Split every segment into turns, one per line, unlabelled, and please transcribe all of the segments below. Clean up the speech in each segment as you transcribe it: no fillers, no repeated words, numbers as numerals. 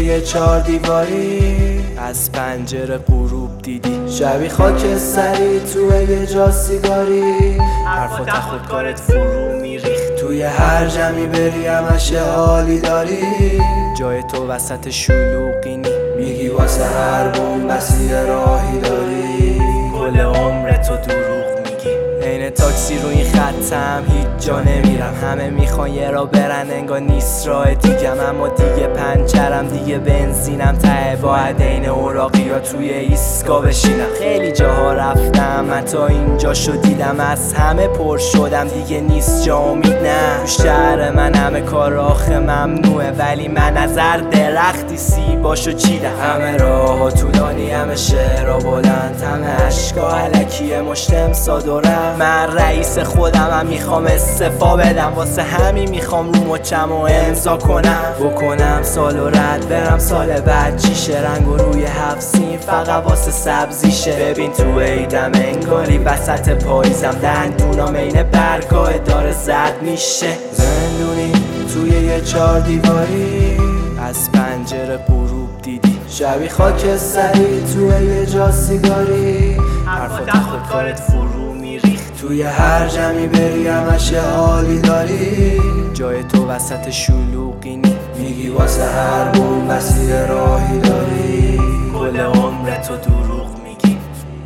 یه چار دیواری از پنجره غروب دیدی شبی خاکستری توی یه جا سیگاری حرفات خودکارت فرو میریخت توی هر جمعی بری همش حالی داری جای تو وسط شلوغی نی میگی واسه هر بوم مسیر راهی داری کل عمرتو دروغ میگی عین تاکسی رو این خطم هیچ جا نمیرم همه میخوان یه را برن انگار نیست راه دیگم اما دیگه پنچرم دیگه بنزینم ته باید عین اوراقی ها توی ایسکا بشینم خیلی جاها رفتم من تا اینجا دیدم از همه پر شدم دیگه نیست جا امید نه تو شهر من همه کار آخه ممنوعه ولی من از هر درختی سیباشو چیدم همه راه ها طولانی همه شعرها بلند همه عشقا علکیه مشتم صادرم من رئیس خودم میخوام استعفا بدم واسه همین میخوام رو مچم و امضا کنم بکنم سال و رد برم سال بعد چیشه رنگ و روی هفسین فقط واسه سبزیشه ببین تو عیدم انگاری وسط پاییزم دندونام عین برگاه داره زد میشه زندونی توی یه چار دیواری از پنجره غروب دیدی شبی خاکستری توی یه جا سیگاری حرفات خودکارت فرو میریخت توی هر جمعی بری همش حالی داری جای تو وسط شلوغی نی میگی واسه هر بوم مسیر راهی داری کل عمرتو دروغ میگی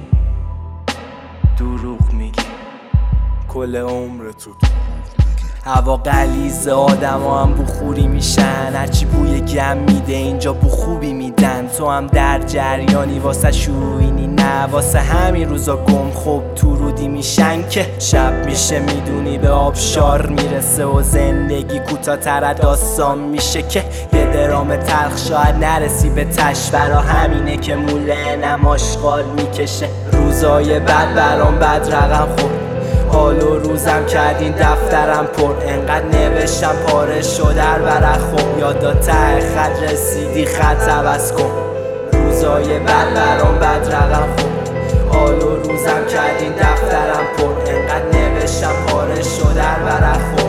دروغ میگی کل عمرتو هوا غلیظه آدم ها هم بخوری میشن هرچی بوی گم میده اینجا بو خوبی میدن تو هم در جریانی واسه شوینی نه واسه همین روزا گم خوب تو رودی میشن که شب میشه میدونی به آبشار میرسه و زندگی کوتاه‌تر داستان میشه که یه درام تلخ شاید نرسی به تش برا همینه که موله نماشغال میکشه روزای بد برام بد رقم خورد حال و روزم کردین دفترم پر انقدر نوشتم پاره شد در ورق خوب یادا ته خط رسیدی خط عوض کن روزای بد برام بد رقم خورد حال و روزم کردین دفترم پر انقدر نوشتم پاره شد در ورق خوب